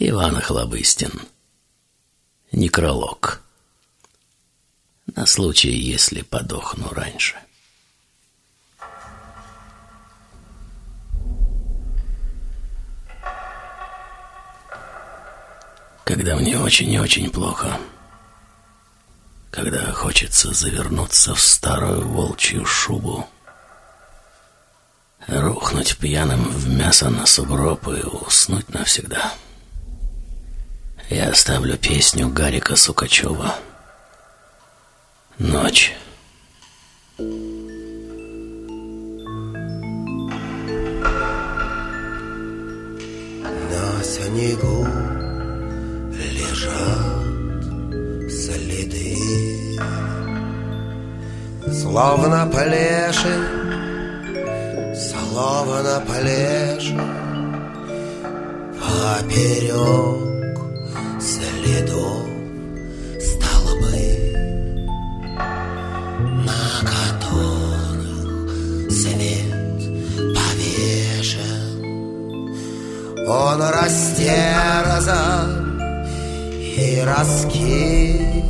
Иван Охлобыстин. Некролог. На случай, если подохну раньше. Когда мне очень и очень плохо, когда хочется завернуться в старую волчью шубу, рухнуть пьяным в мясо на сугроб и уснуть навсегда, я ставлю песню Гарика Сукачева «Ночь». На снегу лежат следы, словно плеши, словно плеши, поперек следов столбы, на которых свет повешен. Он растерзан и раскис,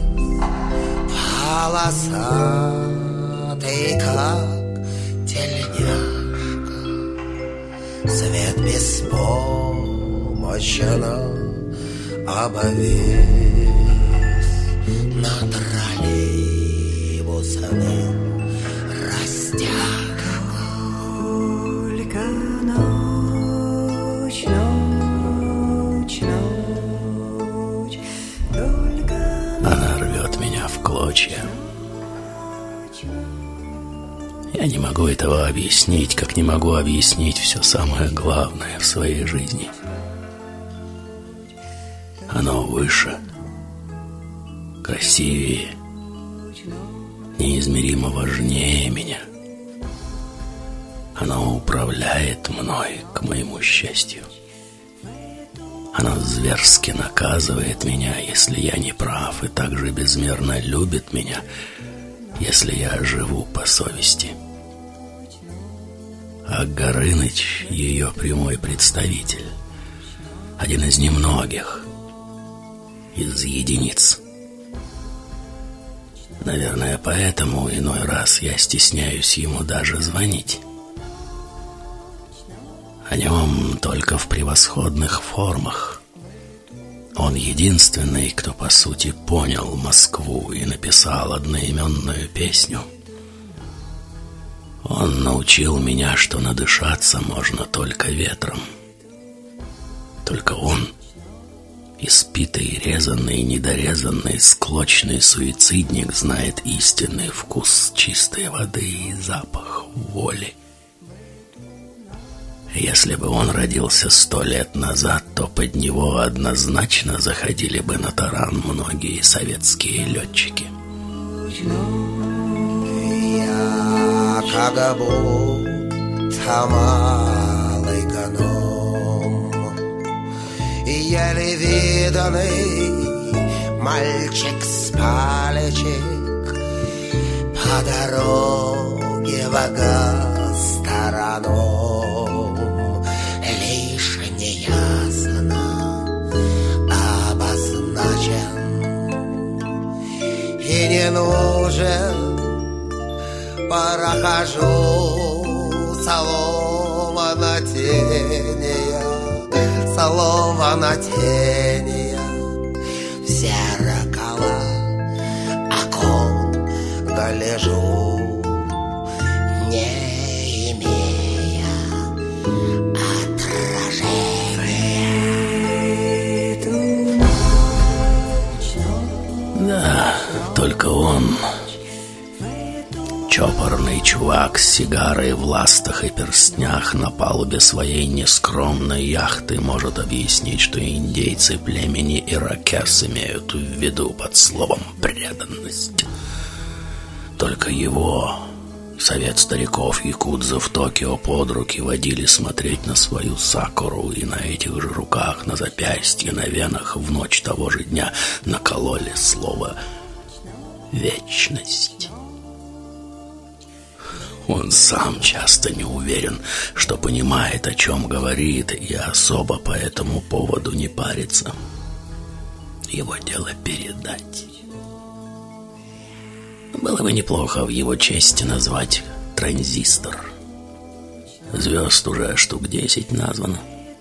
полосатый, как тельняшка. Свет беспомощно обвис над троллейбусным растяжкой. Только ночь, ночь, ночь, только Она рвет меня в клочья. Я не могу этого объяснить, как не могу объяснить все самое главное в своей жизни. Оно выше, красивее, неизмеримо важнее меня. Оно управляет мной, к моему счастью. Оно зверски наказывает меня, если я не прав, и также безмерно любит меня, если я живу по совести. А Горыныч — ее прямой представитель, один из немногих, из единиц. Наверное, поэтому иной раз я стесняюсь ему даже звонить. О нем только в превосходных формах. Он единственный, кто, по сути, понял Москву и написал одноименную песню. Он научил меня, что надышаться можно только ветром. Только он, испитый, резанный, недорезанный, склочный суицидник, знает истинный вкус чистой воды и запах воли. Если бы он родился 100 лет назад, то под него однозначно заходили бы на таран многие советские летчики. Я как будто малый гном, еле виданный мальчик с палечек, по дороге вага стороном, лишь неясно обозначен и не нужен. Прохожу словно тения, словно тения в зеркало окон гляжу, не имея отражения. Да, только он, чопорный чувак с сигарой в ластах и перстнях на палубе своей нескромной яхты, может объяснить, что индейцы племени иракес имеют в виду под словом преданность. Только его, совет стариков якудза в Токио, под руки водили смотреть на свою сакуру, и на этих же руках, на запястье, на венах в ночь того же дня накололи слово «вечность». Он сам часто не уверен, что понимает, о чем говорит, и особо по этому поводу не парится. Его дело передать. Было бы неплохо в его честь назвать транзистор. Звезд уже штук 10 названо.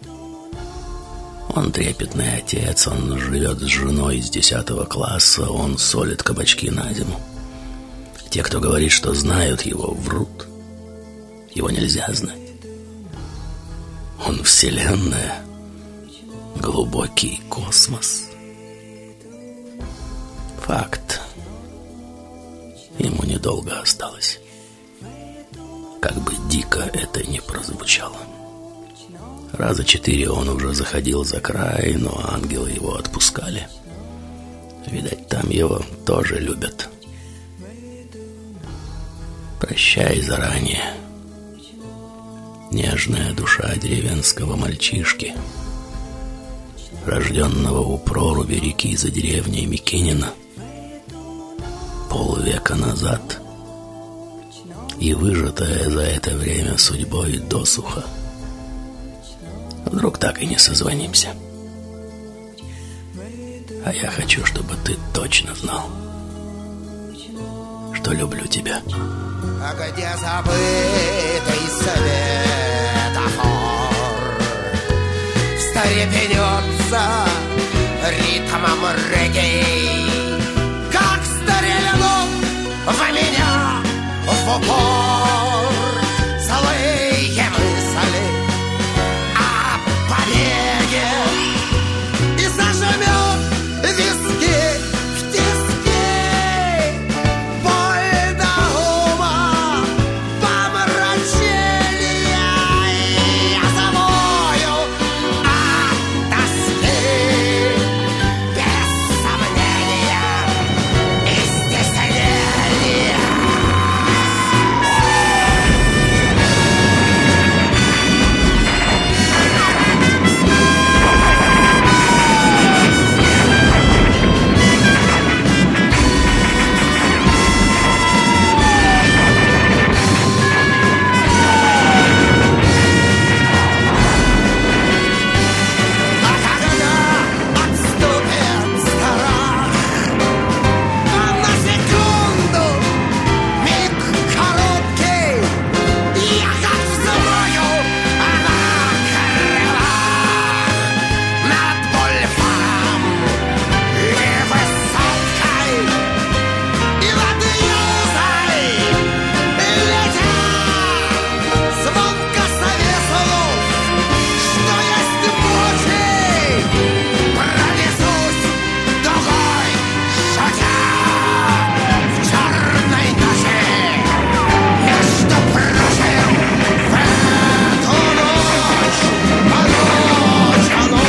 Он трепетный отец, он живет с женой из 10 класса, он солит кабачки на зиму. Те, кто говорит, что знают его, врут. Его нельзя знать. Он вселенная, глубокий космос. Факт. Ему недолго осталось. Как бы дико это ни прозвучало. Раза 4 он уже заходил за край, но ангелы его отпускали. Видать, там его тоже любят. Прощай заранее, нежная душа деревенского мальчишки, рожденного у проруби реки за деревней Микинина полвека назад и выжатая за это время судьбой досуха. Вдруг так и не созвонимся. А я хочу, чтобы ты точно знал, что люблю тебя. А где забытый светофор встрепенется ритмом регги, как стрельнул в меня в упор злые мысли о побеге и зажмет виски в тиски. Боль до ума, помрачения, я завою от тоски. Без сомнения и стеснения. А когда отступит страх, на секунду, миг короткий, я как взмою на крылах над бульваром и высоткой, и над юзой летя звонко завеснув, что есть мочи, пронесусь дугой, шутя в черной ночи. Между прочим, в эту ночь, в эту ночь, в эту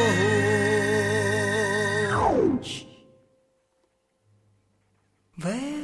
ночь. В